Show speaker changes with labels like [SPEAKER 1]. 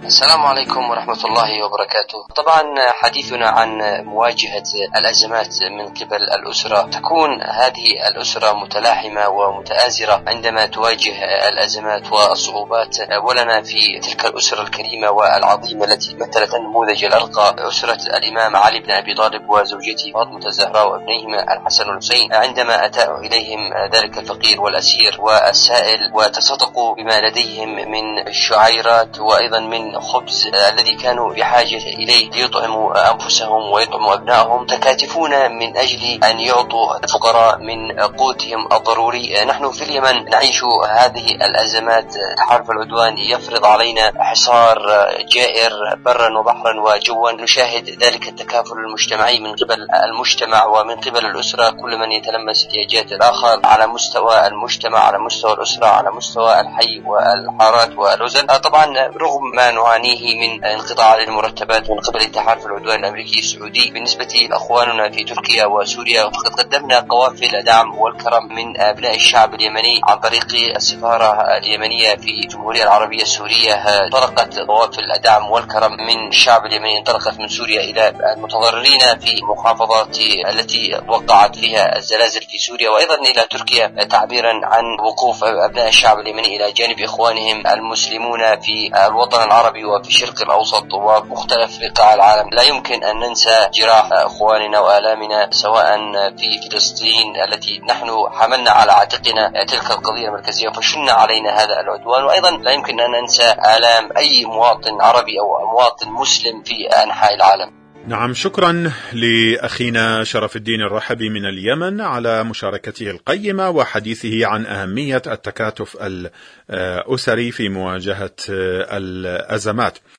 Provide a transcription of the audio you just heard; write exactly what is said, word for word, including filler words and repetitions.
[SPEAKER 1] السلام عليكم ورحمة الله وبركاته. طبعا حديثنا عن مواجهة الأزمات من قبل الأسرة، تكون هذه الأسرة متلاحمة ومتآزرة عندما تواجه الأزمات والصعوبات، ولنا في تلك الأسرة الكريمة والعظيمة التي مثلت النموذج الأرقى، أسرة الإمام علي بن أبي طالب وزوجته فاطمة الزهراء وابنيهما الحسن والحسين، عندما أتى إليهم ذلك الفقير والأسير والسائل وتصدقوا بما لديهم من شعيرات وأيضا من خبز الذي كانوا بحاجة إليه ليطعموا أنفسهم ويطعموا أبنائهم، تكاتفون من أجل أن يعطوا الفقراء من قوتهم الضروري. نحن في اليمن نعيش هذه الأزمات، تحالف العدوان يفرض علينا حصار جائر برا وبحرا وجوا، نشاهد ذلك التكافل المجتمعي من قبل المجتمع ومن قبل الأسرة، كل من يتلمس احتياجات الآخر على مستوى المجتمع، على مستوى الأسرة، على مستوى الحي والحارات والوزن. طبعا رغم ما نعانيه من انقطاع المرتبات من قبل تحالف العدوان الأمريكي السعودي، بالنسبة لأخواننا في تركيا وسوريا فقد قدمنا قوافل دعم والكرم من أبناء الشعب اليمني عن طريق السفارة اليمنية في الجمهورية العربية السورية. انطلقت قوافل الدعم والكرم من الشعب اليمني، انطلقت من سوريا إلى المتضررين في المحافظات التي وقعت فيها الزلازل في سوريا، وأيضا إلى تركيا، تعبيرا عن وقوف أبناء الشعب اليمني إلى جانب إخوانهم المسلمون في الوطن العربي وفي الشرق الأوسط ومختلف بقاع العالم. لا يمكن أن ننسى جراح أخواننا وآلامنا سواء في فلسطين التي نحن حملنا على عاتقنا تلك القضية المركزية فشن علينا هذا العدوان، وأيضا لا يمكن أن ننسى آلام أي مواطن عربي أو مواطن مسلم في أنحاء العالم.
[SPEAKER 2] نعم، شكرا لأخينا شرف الدين الرحبي من اليمن على مشاركته القيمة وحديثه عن أهمية التكاتف الأسري في مواجهة الأزمات.